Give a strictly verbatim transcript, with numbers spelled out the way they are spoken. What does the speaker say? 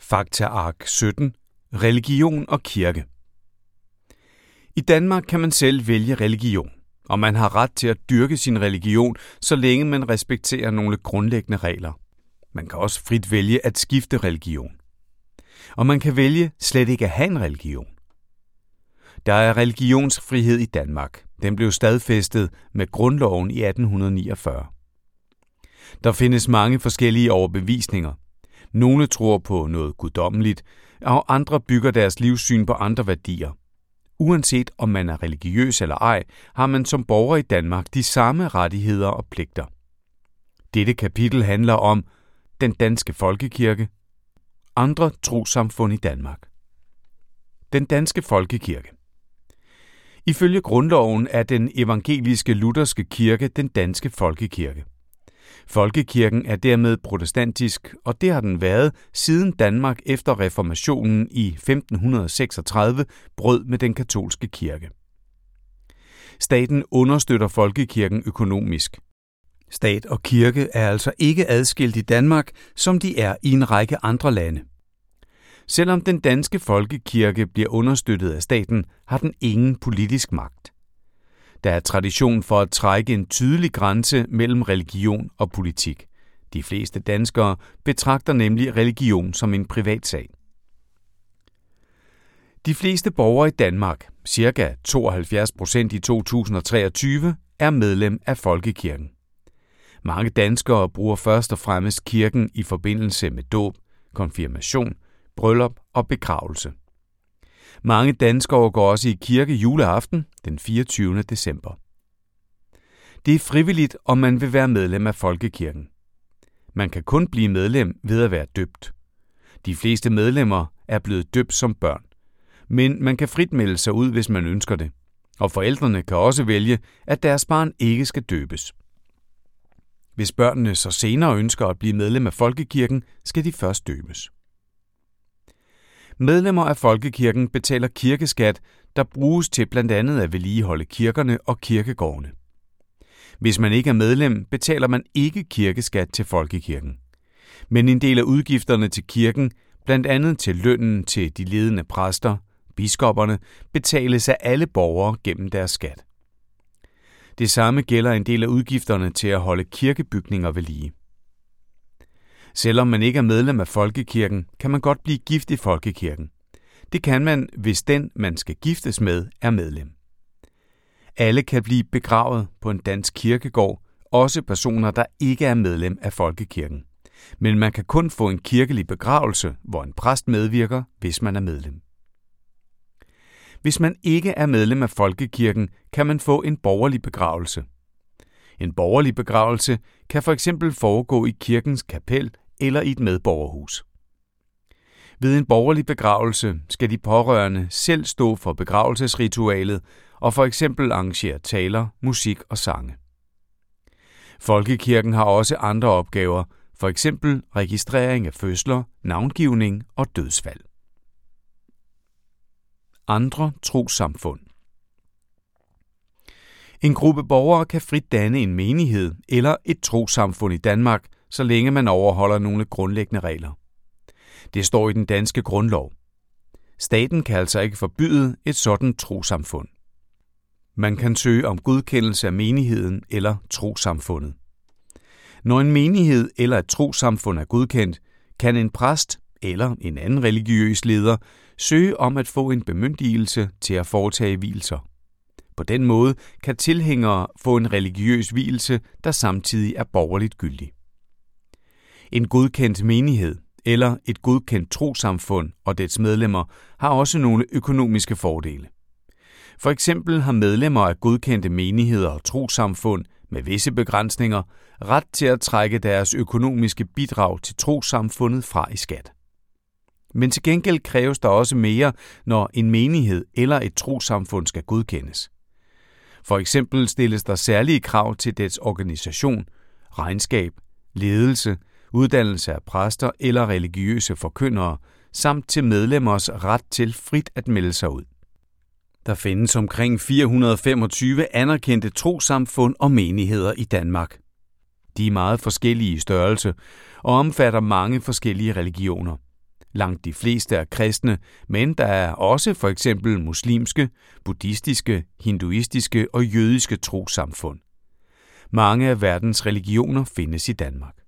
Faktaark sytten. Religion og kirke. I Danmark kan man selv vælge religion, og man har ret til at dyrke sin religion, så længe man respekterer nogle grundlæggende regler. Man kan også frit vælge at skifte religion. Og man kan vælge slet ikke at have en religion. Der er religionsfrihed i Danmark. Den blev stadfæstet med grundloven i atten niogfyrre. Der findes mange forskellige overbevisninger. Nogle tror på noget guddommeligt, og andre bygger deres livssyn på andre værdier. Uanset om man er religiøs eller ej, har man som borger i Danmark de samme rettigheder og pligter. Dette kapitel handler om den danske folkekirke, andre trossamfund i Danmark. Den danske folkekirke. Ifølge grundloven er den evangeliske lutherske kirke den danske folkekirke. Folkekirken er dermed protestantisk, og det har den været, siden Danmark efter reformationen i femten seksogtredive brød med den katolske kirke. Staten understøtter folkekirken økonomisk. Stat og kirke er altså ikke adskilt i Danmark, som de er i en række andre lande. Selvom den danske folkekirke bliver understøttet af staten, har den ingen politisk magt. Der er tradition for at trække en tydelig grænse mellem religion og politik. De fleste danskere betragter nemlig religion som en privatsag. De fleste borgere i Danmark, ca. tooghalvfjerds procent i to tusind og treogtyve, er medlem af folkekirken. Mange danskere bruger først og fremmest kirken i forbindelse med dåb, konfirmation, bryllup og begravelse. Mange danskere går også i kirke juleaften den fireogtyvende december. Det er frivilligt, om man vil være medlem af folkekirken. Man kan kun blive medlem ved at være døbt. De fleste medlemmer er blevet døbt som børn, men man kan frit melde sig ud, hvis man ønsker det, og forældrene kan også vælge, at deres barn ikke skal døbes. Hvis børnene så senere ønsker at blive medlem af folkekirken, skal de først døbes. Medlemmer af folkekirken betaler kirkeskat, der bruges til blandt andet at vedligeholde kirkerne og kirkegårdene. Hvis man ikke er medlem, betaler man ikke kirkeskat til folkekirken. Men en del af udgifterne til kirken, blandt andet til lønnen til de ledende præster, biskopperne, betales af alle borgere gennem deres skat. Det samme gælder en del af udgifterne til at holde kirkebygninger ved lige. Selvom man ikke er medlem af folkekirken, kan man godt blive gift i folkekirken. Det kan man, hvis den, man skal giftes med, er medlem. Alle kan blive begravet på en dansk kirkegård, også personer, der ikke er medlem af folkekirken. Men man kan kun få en kirkelig begravelse, hvor en præst medvirker, hvis man er medlem. Hvis man ikke er medlem af folkekirken, kan man få en borgerlig begravelse. En borgerlig begravelse kan for eksempel foregå i kirkens kapel eller i et medborgerhus. Ved en borgerlig begravelse skal de pårørende selv stå for begravelsesritualet og for eksempel arrangere taler, musik og sange. Folkekirken har også andre opgaver, for eksempel registrering af fødsler, navngivning og dødsfald. Andre trossamfund. En gruppe borgere kan frit danne en menighed eller et trossamfund i Danmark, så længe man overholder nogle grundlæggende regler. Det står i den danske grundlov. Staten kan altså ikke forbyde et sådan trossamfund. Man kan søge om godkendelse af menigheden eller trossamfundet. Når en menighed eller et trossamfund er godkendt, kan en præst eller en anden religiøs leder søge om at få en bemyndigelse til at foretage vielser. På den måde kan tilhængere få en religiøs vielse, der samtidig er borgerligt gyldig. En godkendt menighed eller et godkendt trossamfund og dets medlemmer har også nogle økonomiske fordele. For eksempel har medlemmer af godkendte menigheder og trossamfund med visse begrænsninger ret til at trække deres økonomiske bidrag til trossamfundet fra i skat. Men til gengæld kræves der også mere, når en menighed eller et trossamfund skal godkendes. For eksempel stilles der særlige krav til dets organisation, regnskab, ledelse, uddannelse af præster eller religiøse forkyndere, samt til medlemmers ret til frit at melde sig ud. Der findes omkring fire hundrede og femogtyve anerkendte trossamfund og menigheder i Danmark. De er meget forskellige i størrelse og omfatter mange forskellige religioner. Langt de fleste er kristne, men der er også for eksempel muslimske, buddhistiske, hinduistiske og jødiske trossamfund. Mange af verdens religioner findes i Danmark.